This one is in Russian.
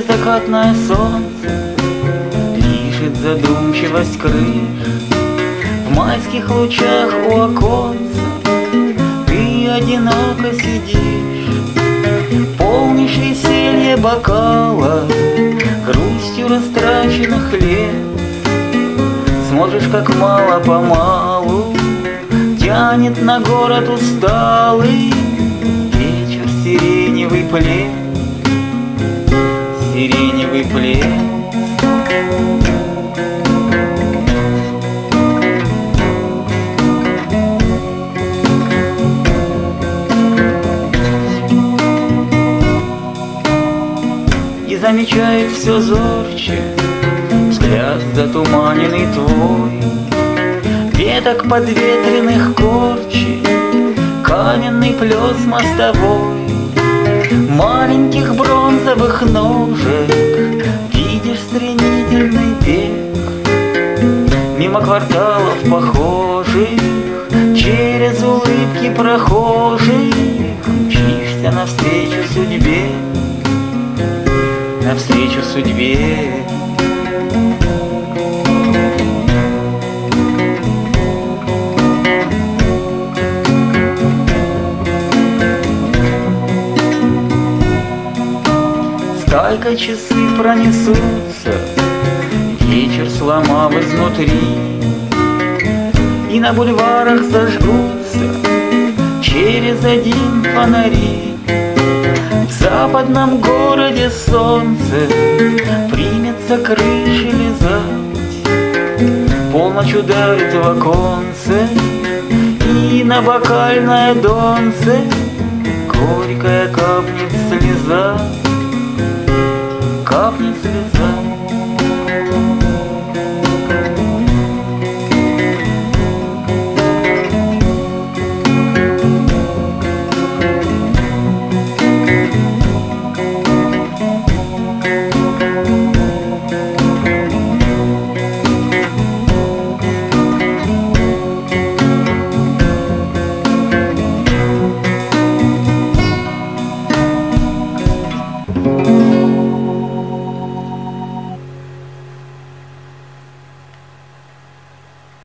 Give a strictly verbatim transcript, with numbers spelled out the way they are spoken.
закатное солнце лижет задумчивость крыш. В майских лучах у оконца ты одиноко сидишь, помнишь веселье бокала, грустью растраченных лет. Смотришь, как мало-помалу тянет на город усталый вечер сиреневый плед, сиреневый плед. И замечает все зорче взгляд затуманенный твой, веток подветренных корчи, каменный плес мостовой, маленьких бронзовых ножек, видишь стремительный бег. Мимо кварталов похожих, через улыбки прохожих, мчишься навстречу судьбе, навстречу судьбе. Стайкой часы пронесутся, вечер сломав изнутри, и на бульварах зажгутся через один фонари. В западном городе солнце примется крыши лизать, полночь ударит в оконце, и на бокальное донце горькая капнет слеза, капнет слеза.